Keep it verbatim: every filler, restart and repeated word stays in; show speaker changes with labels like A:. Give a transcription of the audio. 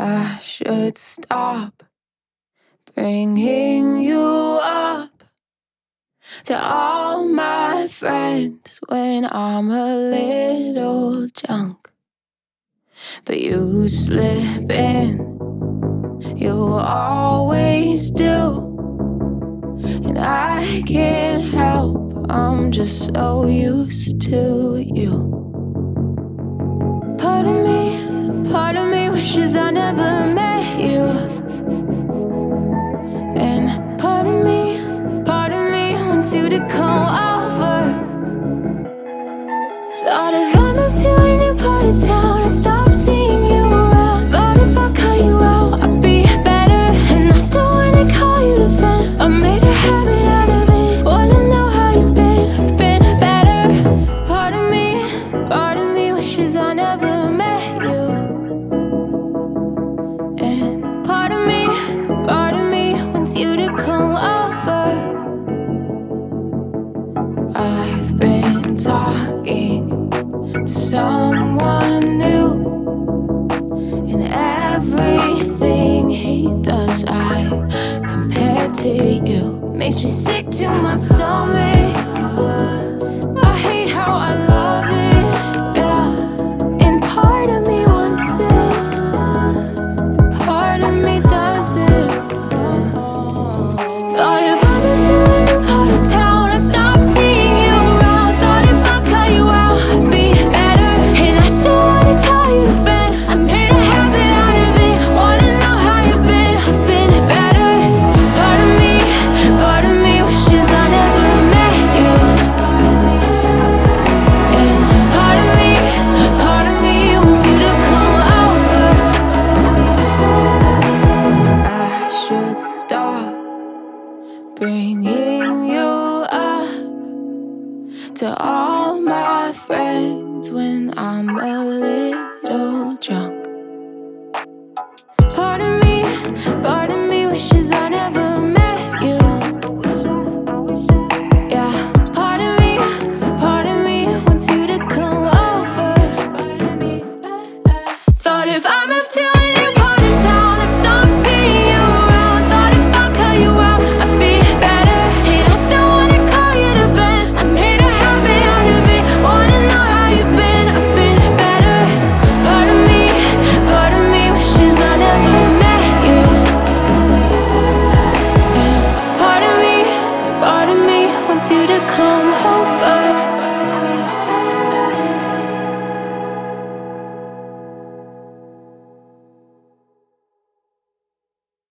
A: I should stop bringing you up to all my friends when I'm a little drunk. But you slip in, you always do, and I can't help, I'm just so used to you. Part of me, part of me wishes I never met you. And part of me, part of me wants you to come over. Thought if I moved to a new part of town, I'd stop seeing you around. But if I cut you out, I'd be better. And I still wanna call you to vent, I made a habit out of it. Wanna know how you've been, I've been better. Part of me, part of me wishes I never met you. And part of me, part of me wants you to come over. I've been talking to someone new, and everything he does I compare to you. Makes me sick to my stomach.